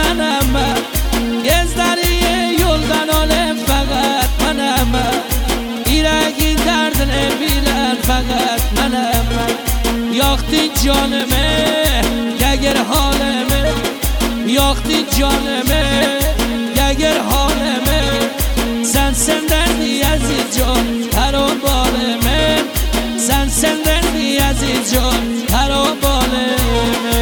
منم gezdiği yoldan olan fakat manam İrəqin dərdini bilən fakat manam Yaktın canımı, gəgir halımı Yaktın canımı, gəgir halımı Sensen derdi aziz can, her o balımı Sensen derdi aziz can, her o balımı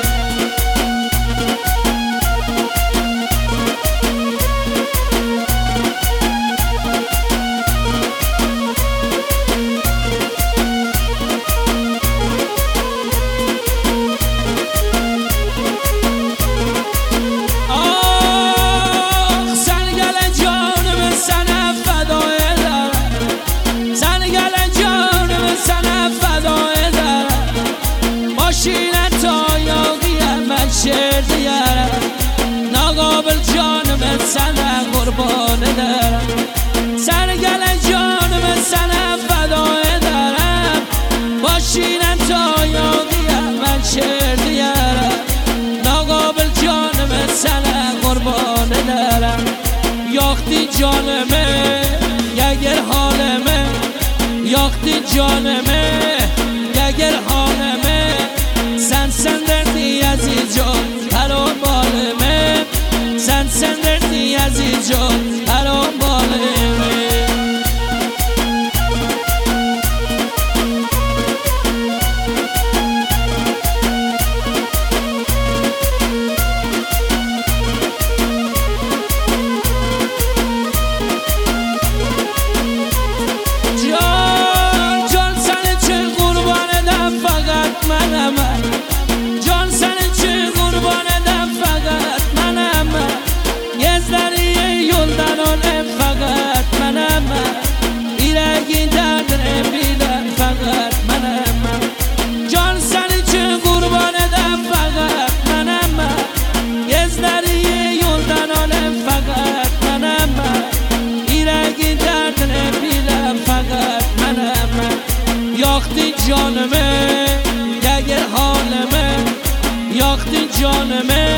شعر دیارم ناقابل جانم سنه قربان دارم سرگل جانم سنه فدای دارم باشینم تا یاقیم من شعر دیارم ناقابل جانم سنه قربان دارم یاختی جانمه یگر حالمه یاختی جانمه یگر حالمه sen derdi aziz can her o balımı sen derdi aziz can her o balımı Can sen için kurban eden fakat mənəm yoldan olan fakat mənəm İrəqin dərdini bilən fakat mənəm Can sən üçün qurban edən fakat mənəm Gezləriyi yoldan olan fakat mənəm İrəqin dərdini bilən fakat mənəm Yaktın canımı, gəgir halımı Yaktın canımı